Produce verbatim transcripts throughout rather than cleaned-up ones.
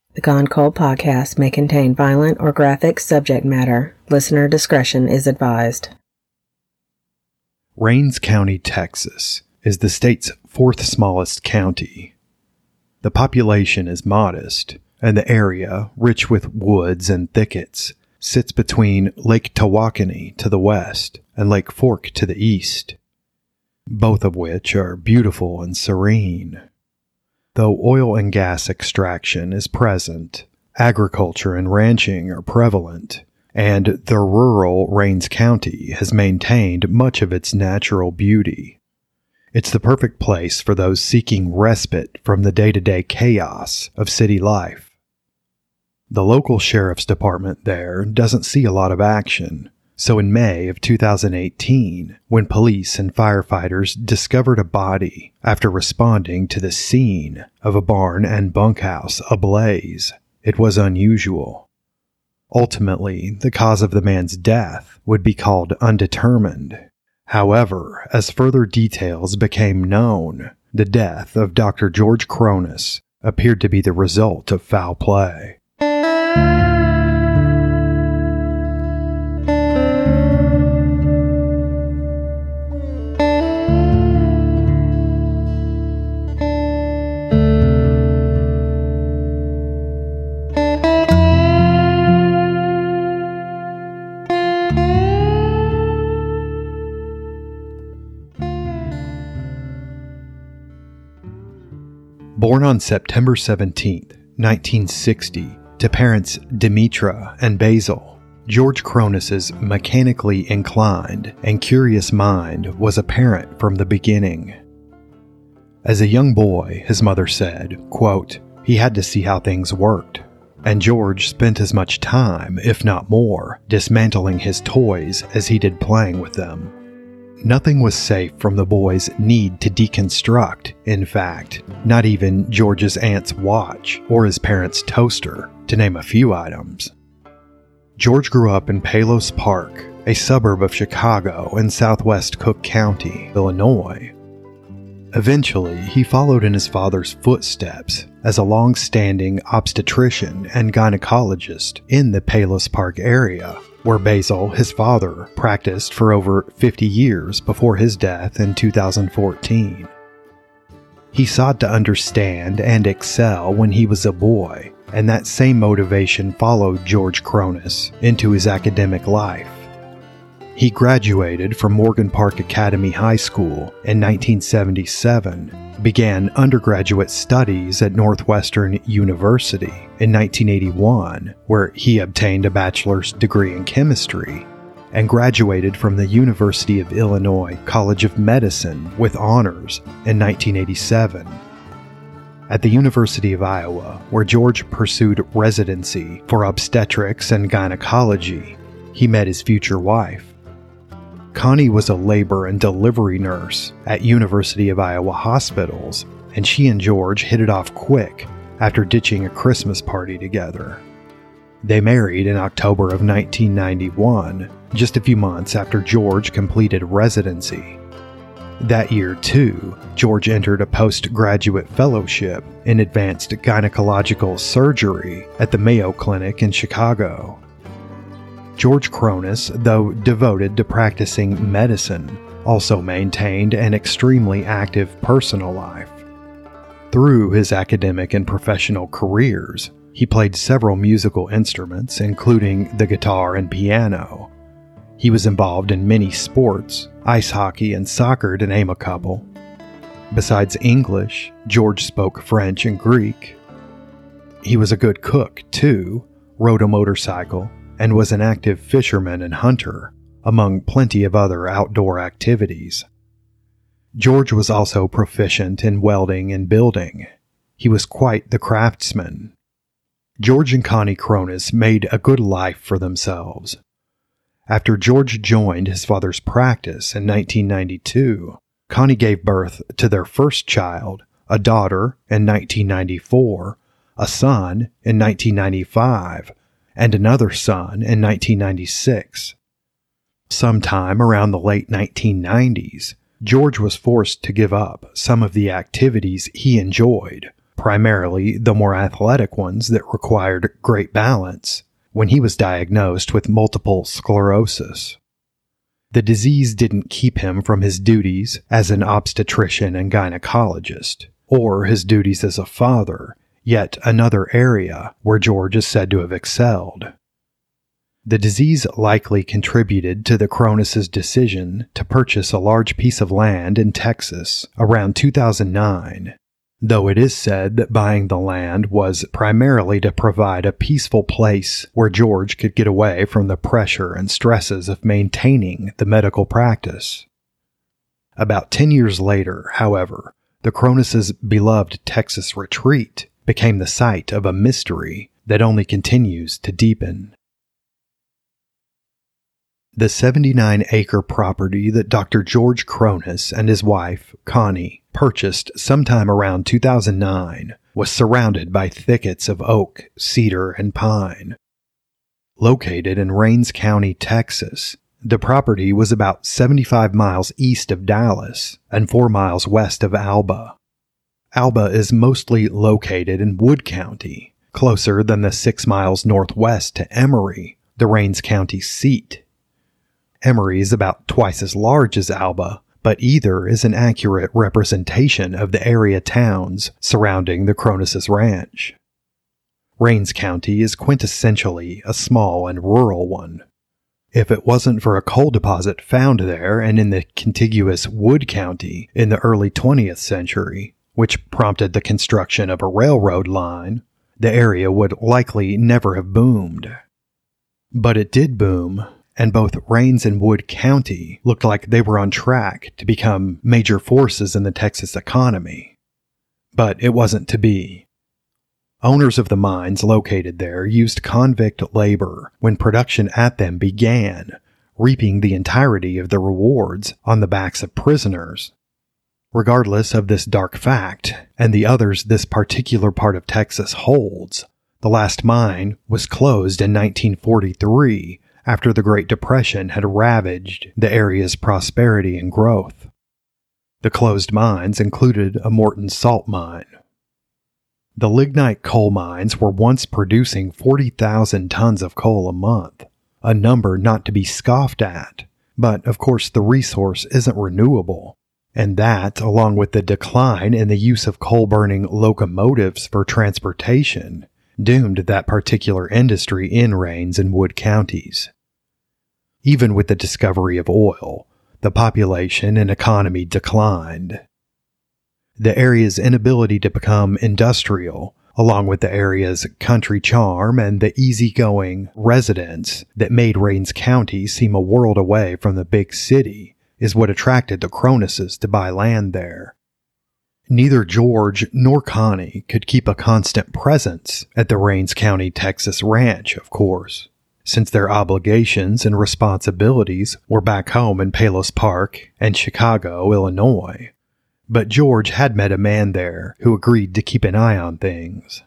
The Gone Cold podcast may contain violent or graphic subject matter. Listener discretion is advised. Rains County, Texas, is the state's fourth smallest county. The population is modest, and the area, rich with woods and thickets, sits between Lake Tawakoni to the west and Lake Fork to the east, both of which are beautiful and serene. Though oil and gas extraction is present, agriculture and ranching are prevalent, and the rural Rains County has maintained much of its natural beauty. It's the perfect place for those seeking respite from the day-to-day chaos of city life. The local sheriff's department there doesn't see a lot of action. So in May of two thousand eighteen, when police and firefighters discovered a body after responding to the scene of a barn and bunkhouse ablaze, it was unusual. Ultimately, the cause of the man's death would be called undetermined. However, as further details became known, the death of Doctor George Cronus appeared to be the result of foul play. Born on September seventeenth, nineteen sixty, to parents Demetra and Basil, George Cronus's mechanically inclined and curious mind was apparent from the beginning. As a young boy, his mother said, quote, he had to see how things worked, and George spent as much time, if not more, dismantling his toys as he did playing with them. Nothing was safe from the boy's need to deconstruct, in fact, not even George's aunt's watch or his parents' toaster, to name a few items. George grew up in Palos Park, a suburb of Chicago in southwest Cook County, Illinois. Eventually, he followed in his father's footsteps as a long-standing obstetrician and gynecologist in the Palos Park area, where Basil, his father, practiced for over fifty years before his death in two thousand fourteen. He sought to understand and excel when he was a boy, and that same motivation followed George Cronus into his academic life. He graduated from Morgan Park Academy High School in nineteen seventy-seven, began undergraduate studies at Northwestern University in nineteen eighty-one, where he obtained a bachelor's degree in chemistry, and graduated from the University of Illinois College of Medicine with honors in nineteen eighty-seven. At the University of Iowa, where George pursued residency for obstetrics and gynecology, he met his future wife. Connie was a labor and delivery nurse at University of Iowa hospitals, and she and George hit it off quick after ditching a Christmas party together. They married in October of nineteen ninety-one, just a few months after George completed residency. That year, too, George entered a postgraduate fellowship in advanced gynecological surgery at the Mayo Clinic in Chicago. George Cronus, though devoted to practicing medicine, also maintained an extremely active personal life. Through his academic and professional careers, he played several musical instruments, including the guitar and piano. He was involved in many sports, ice hockey and soccer to name a couple. Besides English, George spoke French and Greek. He was a good cook, too, rode a motorcycle, and was an active fisherman and hunter, among plenty of other outdoor activities. George was also proficient in welding and building. He was quite the craftsman. George and Connie Cronus made a good life for themselves. After George joined his father's practice in nineteen ninety-two, Connie gave birth to their first child, a daughter, in nineteen ninety-four, a son in nineteen ninety-five, and another son in nineteen ninety-six. Sometime around the late nineteen nineties, George was forced to give up some of the activities he enjoyed, primarily the more athletic ones that required great balance, when he was diagnosed with multiple sclerosis. The disease didn't keep him from his duties as an obstetrician and gynecologist, or his duties as a father, yet another area where George is said to have excelled. The disease likely contributed to the Cronus' decision to purchase a large piece of land in Texas around two thousand nine, though it is said that buying the land was primarily to provide a peaceful place where George could get away from the pressure and stresses of maintaining the medical practice. About ten years later, however, the Cronus' beloved Texas retreat became the site of a mystery that only continues to deepen. The seventy-nine acre property that Doctor George Cronus and his wife, Connie, purchased sometime around two thousand nine was surrounded by thickets of oak, cedar, and pine. Located in Rains County, Texas, the property was about seventy-five miles east of Dallas and four miles west of Alba. Alba is mostly located in Wood County, closer than the six miles northwest to Emory, the Rains County seat. Emory is about twice as large as Alba, but either is an accurate representation of the area towns surrounding the Cronus' ranch. Rains County is quintessentially a small and rural one. If it wasn't for a coal deposit found there and in the contiguous Wood County in the early twentieth century, which prompted the construction of a railroad line, the area would likely never have boomed. But it did boom, and both Rains and Wood County looked like they were on track to become major forces in the Texas economy. But it wasn't to be. Owners of the mines located there used convict labor when production at them began, reaping the entirety of the rewards on the backs of prisoners. Regardless of this dark fact, and the others this particular part of Texas holds, the last mine was closed in nineteen forty-three after the Great Depression had ravaged the area's prosperity and growth. The closed mines included a Morton salt mine. The lignite coal mines were once producing forty thousand tons of coal a month, a number not to be scoffed at, but of course the resource isn't renewable, and that, along with the decline in the use of coal-burning locomotives for transportation, doomed that particular industry in Rains and Wood counties. Even with the discovery of oil, the population and economy declined. The area's inability to become industrial, along with the area's country charm and the easygoing residents that made Rains County seem a world away from the big city, is what attracted the Cronuses to buy land there. Neither George nor Connie could keep a constant presence at the Rains County, Texas ranch, of course, since their obligations and responsibilities were back home in Palos Park and Chicago, Illinois. But George had met a man there who agreed to keep an eye on things.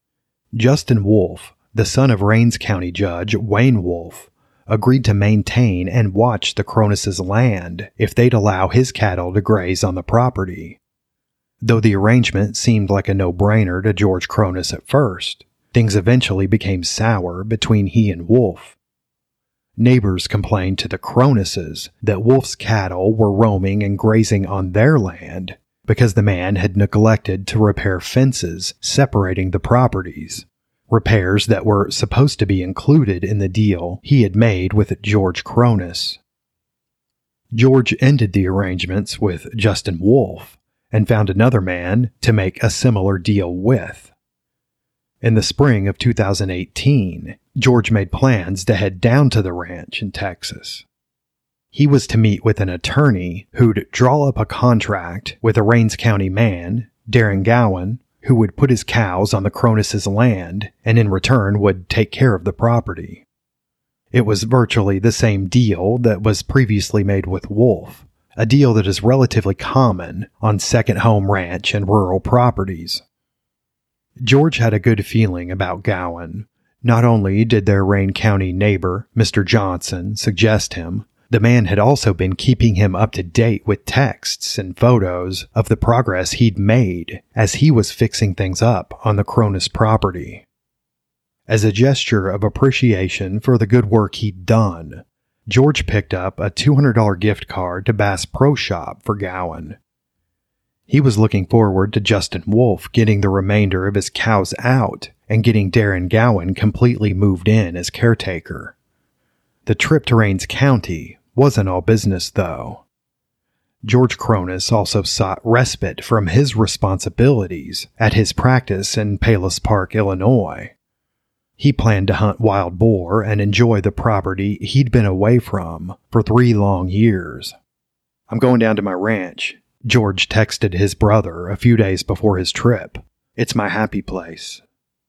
Justin Wolf, the son of Rains County Judge Wayne Wolf, agreed to maintain and watch the Cronus' land if they'd allow his cattle to graze on the property. Though the arrangement seemed like a no-brainer to George Cronus at first, things eventually became sour between he and Wolf. Neighbors complained to the Cronuses that Wolf's cattle were roaming and grazing on their land because the man had neglected to repair fences separating the properties, repairs that were supposed to be included in the deal he had made with George Cronus. George ended the arrangements with Justin Wolf and found another man to make a similar deal with. In the spring of two thousand eighteen, George made plans to head down to the ranch in Texas. He was to meet with an attorney who'd draw up a contract with a Rains County man, Darren Gowan, who would put his cows on the Cronus' land and in return would take care of the property. It was virtually the same deal that was previously made with Wolf, a deal that is relatively common on second home ranch and rural properties. George had a good feeling about Gowan. Not only did their Rain County neighbor, Mister Johnson, suggest him, The man had also been keeping him up to date with texts and photos of the progress he'd made as he was fixing things up on the Cronus property. As a gesture of appreciation for the good work he'd done, George picked up a two hundred dollars gift card to Bass Pro Shop for Gowan. He was looking forward to Justin Wolfe getting the remainder of his cows out and getting Darren Gowan completely moved in as caretaker. The trip to Rains County wasn't all business, though. George Cronus also sought respite from his responsibilities at his practice in Palos Park, Illinois. He planned to hunt wild boar and enjoy the property he'd been away from for three long years. "I'm going down to my ranch," George texted his brother a few days before his trip. "It's my happy place."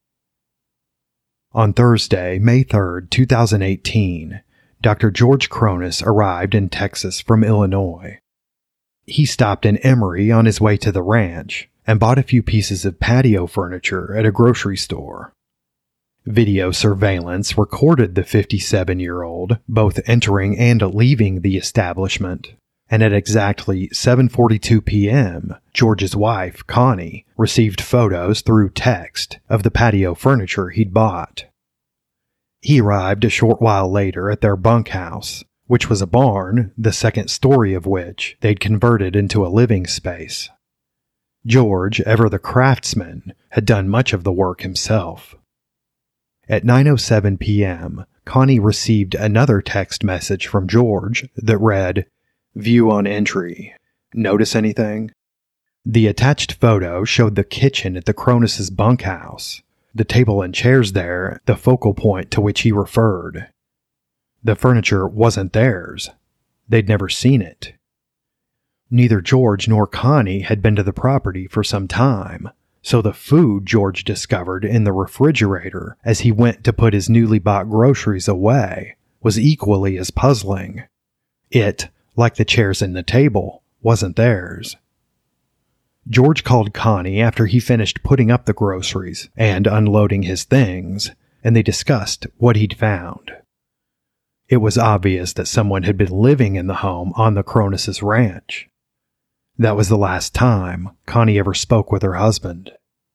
On Thursday, May third, two thousand eighteen, Doctor George Cronus arrived in Texas from Illinois. He stopped in Emory on his way to the ranch and bought a few pieces of patio furniture at a grocery store. Video surveillance recorded the fifty-seven-year-old both entering and leaving the establishment, and at exactly seven forty-two p.m., George's wife, Connie, received photos through text of the patio furniture he'd bought. He arrived a short while later at their bunkhouse, which was a barn, the second story of which they'd converted into a living space. George, ever the craftsman, had done much of the work himself. At nine oh seven p.m., Connie received another text message from George that read, "View on entry. Notice anything?" The attached photo showed the kitchen at the Cronus' bunkhouse, the table and chairs there the focal point to which he referred. The furniture wasn't theirs. They'd never seen it. Neither George nor Connie had been to the property for some time, so the food George discovered in the refrigerator as he went to put his newly bought groceries away was equally as puzzling. It, like the chairs and the table, wasn't theirs. George called Connie after he finished putting up the groceries and unloading his things, and they discussed what he'd found. It was obvious that someone had been living in the home on the Cronus' ranch. That was the last time Connie ever spoke with her husband.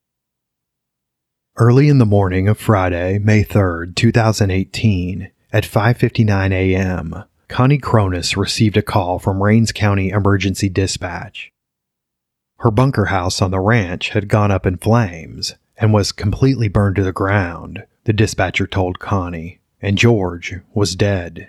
Early in the morning of Friday, May third, two thousand eighteen, at five fifty-nine a.m., Connie Cronus received a call from Rains County Emergency Dispatch. Her bunker house on the ranch had gone up in flames and was completely burned to the ground, the dispatcher told Connie, and George was dead.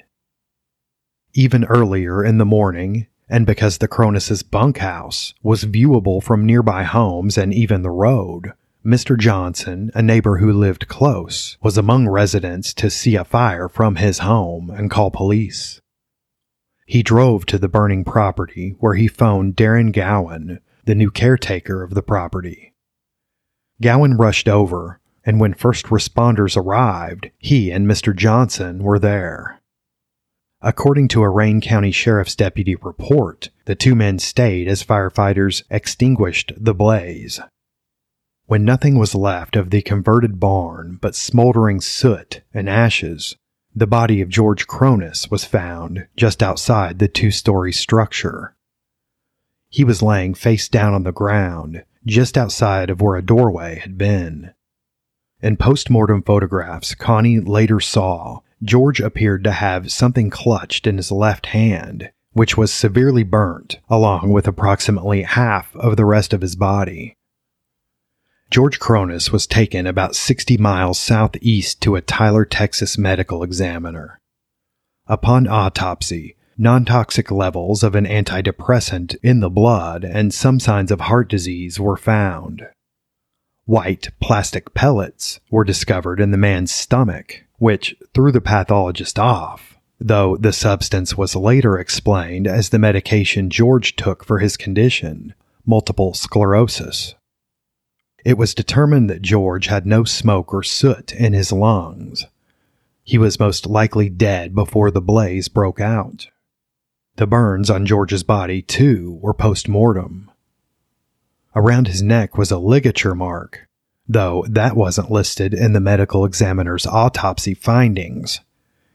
Even earlier in the morning, and because the Cronus' bunkhouse was viewable from nearby homes and even the road, Mister Johnson, a neighbor who lived close, was among residents to see a fire from his home and call police. He drove to the burning property where he phoned Darren Gowan, the new caretaker of the property. Gowan rushed over, and when first responders arrived, he and Mister Johnson were there. According to a Rain County Sheriff's deputy report, the two men stayed as firefighters extinguished the blaze. When nothing was left of the converted barn but smoldering soot and ashes, the body of George Cronus was found just outside the two-story structure. He was laying face down on the ground, just outside of where a doorway had been. In post-mortem photographs Connie later saw, George appeared to have something clutched in his left hand, which was severely burnt, along with approximately half of the rest of his body. George Cronus was taken about sixty miles southeast to a Tyler, Texas medical examiner. Upon autopsy, non-toxic levels of an antidepressant in the blood and some signs of heart disease were found. White plastic pellets were discovered in the man's stomach, which threw the pathologist off, though the substance was later explained as the medication George took for his condition, multiple sclerosis. It was determined that George had no smoke or soot in his lungs. He was most likely dead before the blaze broke out. The burns on George's body, too, were post-mortem. Around his neck was a ligature mark, though that wasn't listed in the medical examiner's autopsy findings.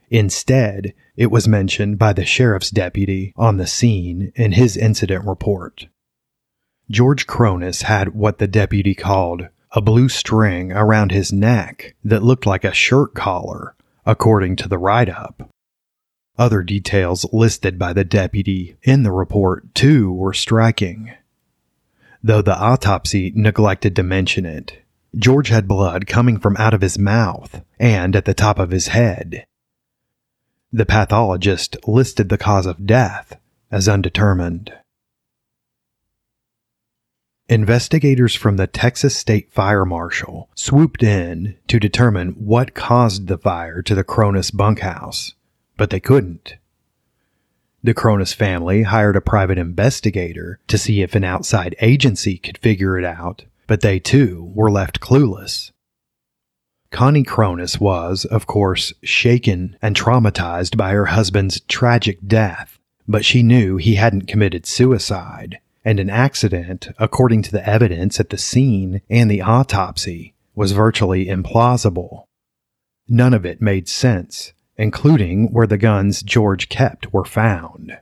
Instead, it was mentioned by the sheriff's deputy on the scene in his incident report. George Cronus had what the deputy called a blue string around his neck that looked like a shirt collar, according to the write-up. Other details listed by the deputy in the report, too, were striking. Though the autopsy neglected to mention it, George had blood coming from out of his mouth and at the top of his head. The pathologist listed the cause of death as undetermined. Investigators from the Texas State Fire Marshal swooped in to determine what caused the fire to the Cronus bunkhouse, but they couldn't. The Cronus family hired a private investigator to see if an outside agency could figure it out, but they too were left clueless. Connie Cronus was, of course, shaken and traumatized by her husband's tragic death, but she knew he hadn't committed suicide, and an accident, according to the evidence at the scene and the autopsy, was virtually implausible. None of it made sense, including where the guns George kept were found.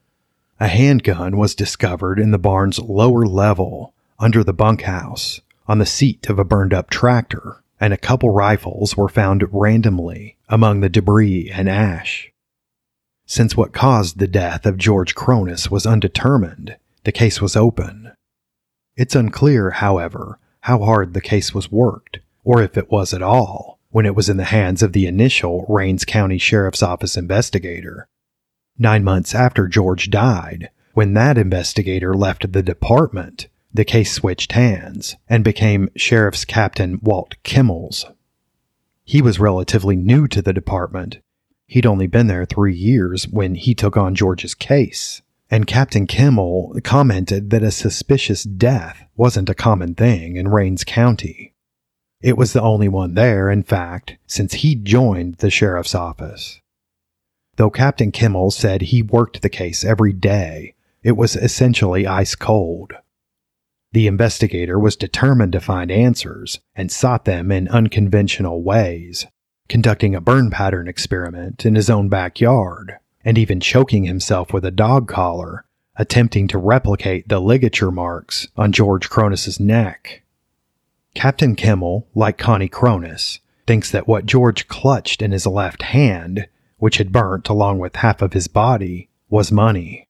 A handgun was discovered in the barn's lower level, under the bunkhouse, on the seat of a burned-up tractor, and a couple rifles were found randomly among the debris and ash. Since what caused the death of George Cronus was undetermined, the case was open. It's unclear, however, how hard the case was worked, or if it was at all, when it was in the hands of the initial Rains County Sheriff's Office investigator. Nine months after George died, when that investigator left the department, the case switched hands and became Sheriff's Captain Walt Kimmels. He was relatively new to the department. He'd only been there three years when he took on George's case. And Captain Kimmel commented that a suspicious death wasn't a common thing in Rains County. It was the only one there, in fact, since he'd joined the sheriff's office. Though Captain Kimmel said he worked the case every day, it was essentially ice cold. The investigator was determined to find answers and sought them in unconventional ways, conducting a burn pattern experiment in his own backyard, and even choking himself with a dog collar, attempting to replicate the ligature marks on George Cronus's neck. Captain Kimmel, like Connie Cronus, thinks that what George clutched in his left hand, which had burnt along with half of his body, was money.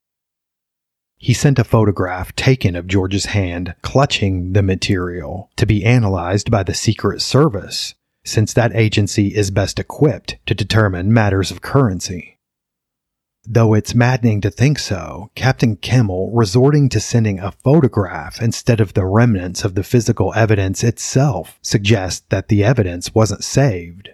He sent a photograph taken of George's hand clutching the material to be analyzed by the Secret Service, since that agency is best equipped to determine matters of currency. Though it's maddening to think so, Captain Kimmel resorting to sending a photograph instead of the remnants of the physical evidence itself suggests that the evidence wasn't saved.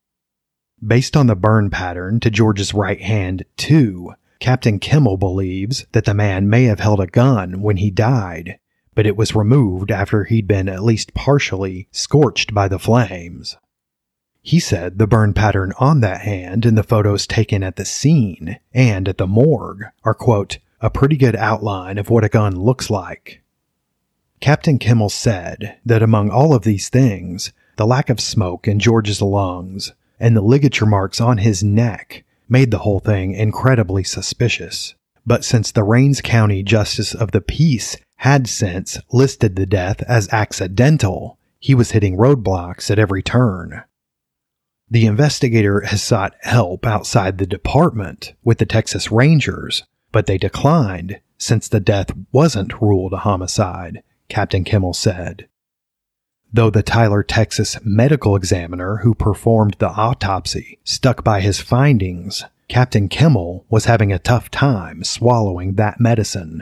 Based on the burn pattern to George's right hand, too, Captain Kimmel believes that the man may have held a gun when he died, but it was removed after he'd been at least partially scorched by the flames. He said the burn pattern on that hand in the photos taken at the scene and at the morgue are, quote, a pretty good outline of what a gun looks like. Captain Kimmel said that among all of these things, the lack of smoke in George's lungs and the ligature marks on his neck made the whole thing incredibly suspicious. But since the Rains County Justice of the Peace had since listed the death as accidental, he was hitting roadblocks at every turn. The investigator has sought help outside the department with the Texas Rangers, but they declined since the death wasn't ruled a homicide, Captain Kimmel said. Though the Tyler, Texas medical examiner who performed the autopsy stuck by his findings, Captain Kimmel was having a tough time swallowing that medicine.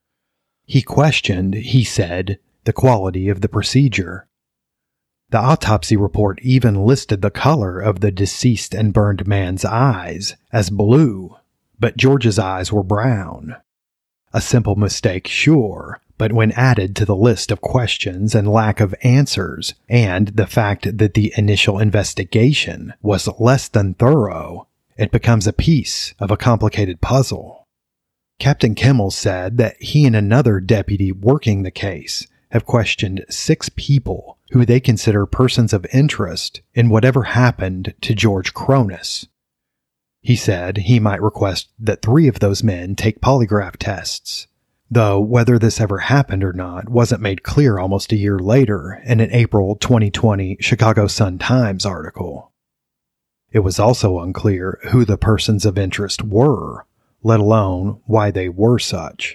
He questioned, he said, the quality of the procedure. The autopsy report even listed the color of the deceased and burned man's eyes as blue, but George's eyes were brown. A simple mistake, sure, but when added to the list of questions and lack of answers, and the fact that the initial investigation was less than thorough, it becomes a piece of a complicated puzzle. Captain Kimmel said that he and another deputy working the case have questioned six people who they consider persons of interest in whatever happened to George Cronus. He said he might request that three of those men take polygraph tests, though whether this ever happened or not wasn't made clear almost a year later in an April twenty twenty Chicago Sun-Times article. It was also unclear who the persons of interest were, let alone why they were such.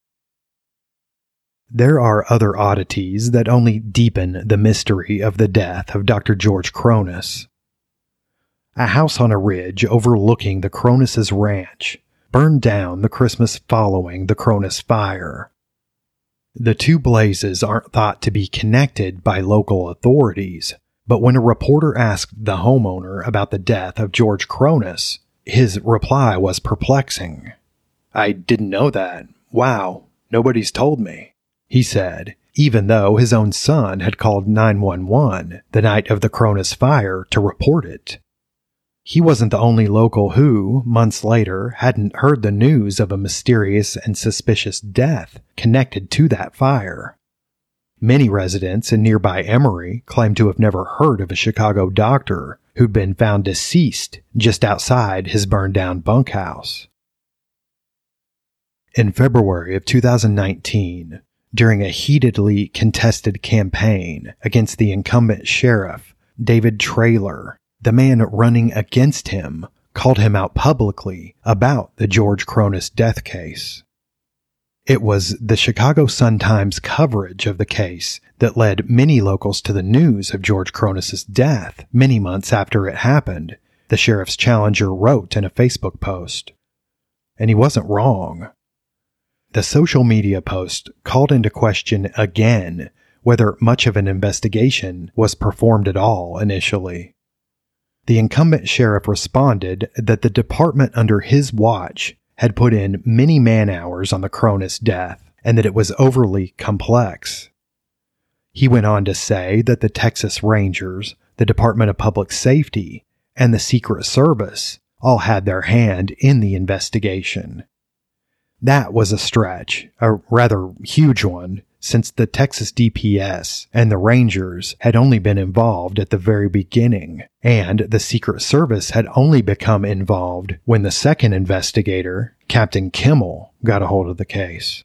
There are other oddities that only deepen the mystery of the death of Doctor George Cronus. A house on a ridge overlooking the Cronus' ranch burned down the Christmas following the Cronus fire. The two blazes aren't thought to be connected by local authorities, but when a reporter asked the homeowner about the death of George Cronus, his reply was perplexing. "I didn't know that. Wow, nobody's told me," he said, even though his own son had called nine one one the night of the Cronus fire to report it. He wasn't the only local who, months later, hadn't heard the news of a mysterious and suspicious death connected to that fire. Many residents in nearby Emory claimed to have never heard of a Chicago doctor who'd been found deceased just outside his burned-down bunkhouse. In February of two thousand nineteen, during a heatedly contested campaign against the incumbent sheriff, David Traylor, the man running against him called him out publicly about the George Cronus death case. It was the Chicago Sun-Times coverage of the case that led many locals to the news of George Cronus's death many months after it happened, the sheriff's challenger wrote in a Facebook post. And he wasn't wrong. The social media post called into question again whether much of an investigation was performed at all initially. The incumbent sheriff responded that the department under his watch had put in many man-hours on the Cronus death and that it was overly complex. He went on to say that the Texas Rangers, the Department of Public Safety, and the Secret Service all had their hand in the investigation. That was a stretch, a rather huge one, since the Texas D P S and the Rangers had only been involved at the very beginning, and the Secret Service had only become involved when the second investigator, Captain Kimmel, got a hold of the case.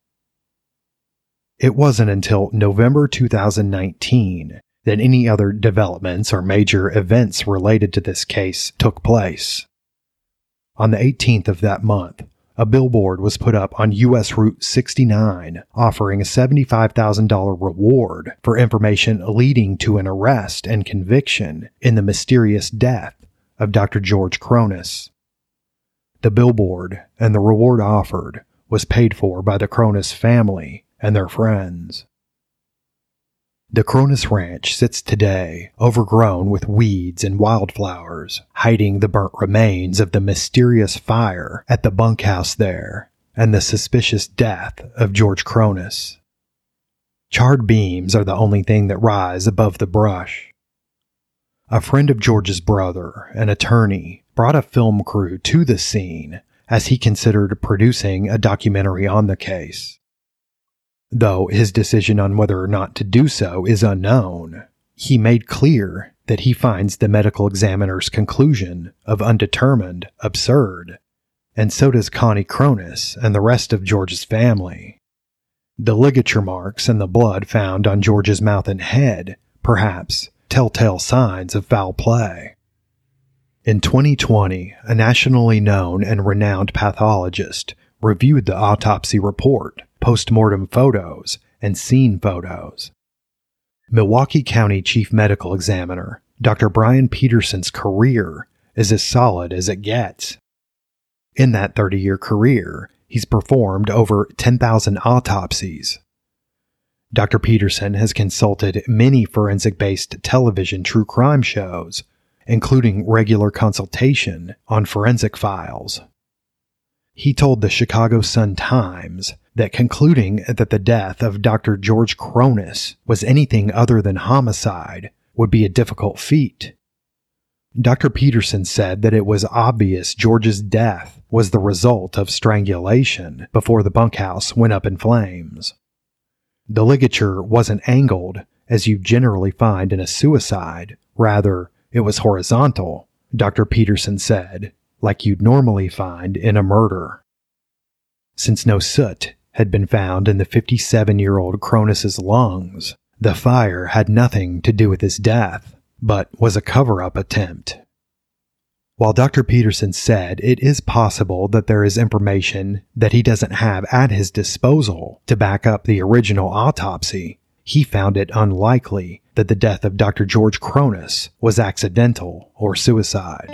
It wasn't until November two thousand nineteen that any other developments or major events related to this case took place. On the eighteenth of that month, a billboard was put up on U S Route sixty-nine offering a seventy-five thousand dollars reward for information leading to an arrest and conviction in the mysterious death of Doctor George Cronus. The billboard and the reward offered was paid for by the Cronus family and their friends. The Cronus Ranch sits today overgrown with weeds and wildflowers, hiding the burnt remains of the mysterious fire at the bunkhouse there and the suspicious death of George Cronus. Charred beams are the only thing that rise above the brush. A friend of George's brother, an attorney, brought a film crew to the scene as he considered producing a documentary on the case. Though his decision on whether or not to do so is unknown, he made clear that he finds the medical examiner's conclusion of undetermined absurd, and so does Connie Cronus and the rest of George's family. The ligature marks and the blood found on George's mouth and head, perhaps, telltale signs of foul play. In twenty twenty, a nationally known and renowned pathologist reviewed the autopsy report, post-mortem photos, and scene photos. Milwaukee County Chief Medical Examiner Doctor Brian Peterson's career is as solid as it gets. In that thirty-year career, he's performed over ten thousand autopsies. Doctor Peterson has consulted many forensic-based television true crime shows, including regular consultation on forensic files. He told the Chicago Sun-Times that concluding that the death of Doctor George Cronus was anything other than homicide would be a difficult feat. Doctor Peterson said that it was obvious George's death was the result of strangulation before the bunkhouse went up in flames. The ligature wasn't angled, as you generally find in a suicide. Rather, it was horizontal, Doctor Peterson said, like you'd normally find in a murder. Since no soot had been found in the fifty-seven-year-old Cronus's lungs, the fire had nothing to do with his death, but was a cover-up attempt. While Doctor Peterson said it is possible that there is information that he doesn't have at his disposal to back up the original autopsy, he found it unlikely that the death of Doctor George Cronus was accidental or suicide.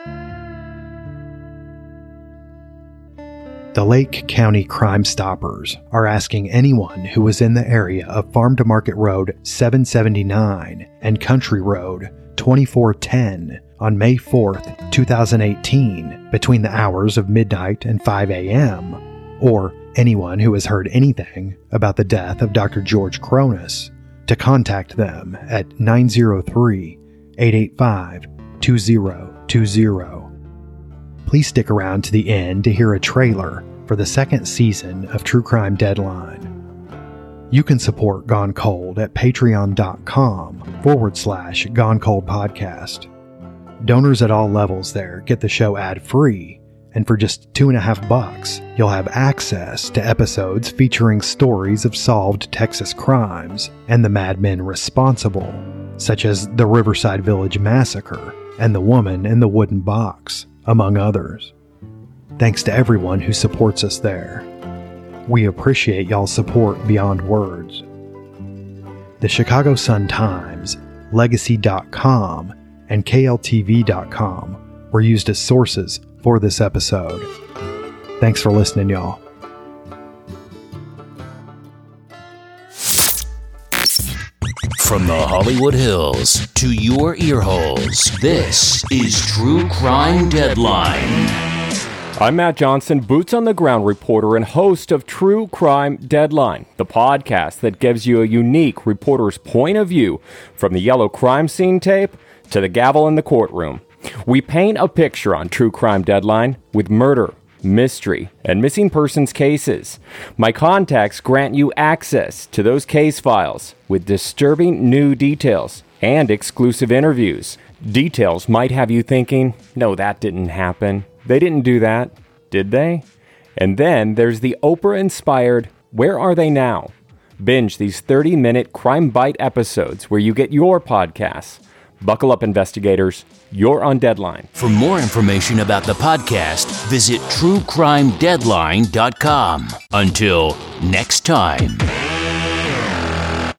The Lake County Crime Stoppers are asking anyone who was in the area of Farm to Market Road seven seventy-nine and Country Road twenty-four ten on May fourth, twenty eighteen, between the hours of midnight and five a.m., or anyone who has heard anything about the death of Doctor George Cronus, to contact them at nine oh three, eight eight five, two oh two oh. Please stick around to the end to hear a trailer for the second season of True Crime Deadline. You can support Gone Cold at patreon.com forward slash Gone Cold Podcast. Donors at all levels there get the show ad-free, and for just two and a half bucks, you'll have access to episodes featuring stories of solved Texas crimes and the madmen responsible, such as the Riverside Village Massacre and the woman in the wooden box, among others. Thanks to everyone who supports us there. We appreciate y'all's support beyond words. The Chicago Sun-Times, Legacy dot com, and K L T V dot com were used as sources for this episode. Thanks for listening, y'all. From the Hollywood Hills to your earholes, this is True Crime Deadline. I'm Matt Johnson, boots-on-the-ground reporter and host of True Crime Deadline, the podcast that gives you a unique reporter's point of view from the yellow crime scene tape to the gavel in the courtroom. We paint a picture on True Crime Deadline with murder, mystery, and missing persons cases. My contacts grant you access to those case files with disturbing new details and exclusive interviews. Details might have you thinking, no, that didn't happen. They didn't do that, did they? And then there's the Oprah-inspired Where Are They Now? Binge these thirty-minute Crime Bite episodes where you get your podcasts. Buckle up, investigators. You're on Deadline. For more information about the podcast, visit true crime deadline dot com. Until next time.